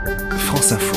France Info.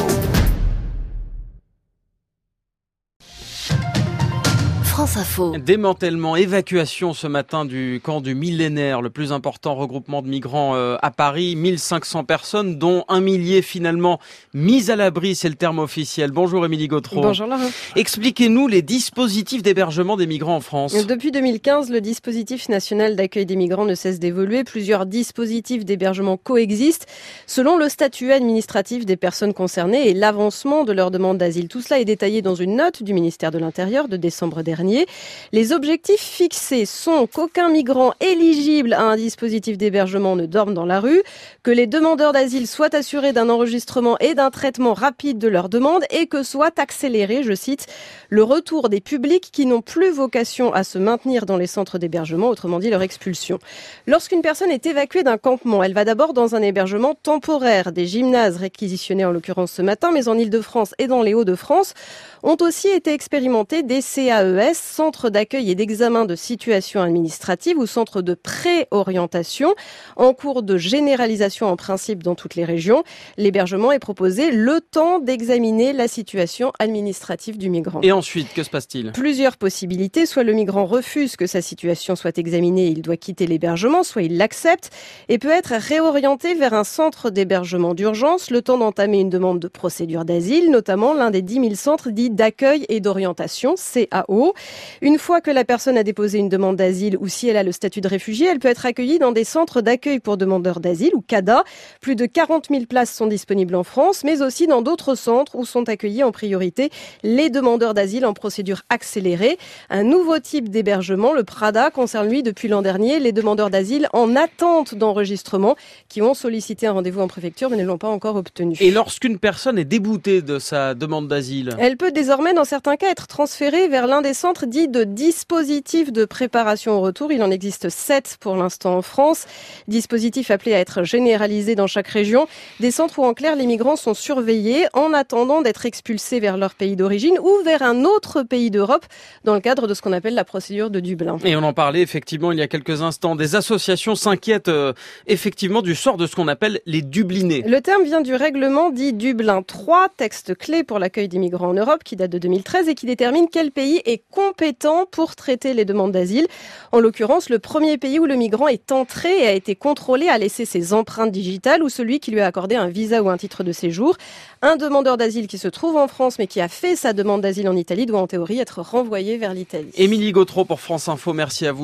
France Info. Démantèlement, évacuation ce matin du camp du Millénaire, le plus important regroupement de migrants à Paris. 1500 personnes, dont 1 millier finalement mis à l'abri, c'est le terme officiel. Bonjour Émilie Gautreau. Bonjour Laurent. Expliquez-nous les dispositifs d'hébergement des migrants en France. Depuis 2015, le dispositif national d'accueil des migrants ne cesse d'évoluer. Plusieurs dispositifs d'hébergement coexistent selon le statut administratif des personnes concernées et l'avancement de leur demande d'asile. Tout cela est détaillé dans une note du ministère de l'Intérieur de décembre dernier. Les objectifs fixés sont qu'aucun migrant éligible à un dispositif d'hébergement ne dorme dans la rue, que les demandeurs d'asile soient assurés d'un enregistrement et d'un traitement rapide de leurs demandes et que soit accéléré, je cite, le retour des publics qui n'ont plus vocation à se maintenir dans les centres d'hébergement, autrement dit leur expulsion. Lorsqu'une personne est évacuée d'un campement, elle va d'abord dans un hébergement temporaire. Des gymnases réquisitionnés en l'occurrence ce matin, mais en Île-de-France et dans les Hauts-de-France, ont aussi été expérimentés des CAES, centres d'accueil et d'examen de situation administrative ou centres de préorientation, en cours de généralisation en principe dans toutes les régions. L'hébergement est proposé le temps d'examiner la situation administrative du migrant. Et ensuite, que se passe-t-il ? Plusieurs possibilités. Soit le migrant refuse que sa situation soit examinée et il doit quitter l'hébergement, soit il l'accepte et peut être réorienté vers un centre d'hébergement d'urgence, le temps d'entamer une demande de procédure d'asile, notamment l'un des 10 000 centres dits d'accueil et d'orientation, CAO. Une fois que la personne a déposé une demande d'asile ou si elle a le statut de réfugié, elle peut être accueillie dans des centres d'accueil pour demandeurs d'asile ou CADA. Plus de 40 000 places sont disponibles en France, mais aussi dans d'autres centres où sont accueillis en priorité les demandeurs d'asile en procédure accélérée. Un nouveau type d'hébergement, le PRADA, concerne lui depuis l'an dernier les demandeurs d'asile en attente d'enregistrement qui ont sollicité un rendez-vous en préfecture mais ne l'ont pas encore obtenu. Et lorsqu'une personne est déboutée de sa demande d'asile ? Elle peut désormais, dans certains cas, être transférée vers l'un des centres dits de dispositifs de préparation au retour. Il en existe 7 pour l'instant en France. Dispositifs appelés à être généralisés dans chaque région. Des centres où, en clair, les migrants sont surveillés en attendant d'être expulsés vers leur pays d'origine ou vers un autre pays d'Europe dans le cadre de ce qu'on appelle la procédure de Dublin. Et on en parlait effectivement il y a quelques instants. Des associations s'inquiètent effectivement du sort de ce qu'on appelle les Dublinés. Le terme vient du règlement dit Dublin 3, texte clé pour l'accueil des migrants en Europe qui date de 2013 et qui détermine quel pays est compétent pour traiter les demandes d'asile. En l'occurrence, le premier pays où le migrant est entré et a été contrôlé a laissé ses empreintes digitales ou celui qui lui a accordé un visa ou un titre de séjour. Un demandeur d'asile qui se trouve en France mais qui a fait sa demande d'asile en Italie doit en théorie être renvoyé vers l'Italie. Émilie Gautreau pour France Info, merci à vous.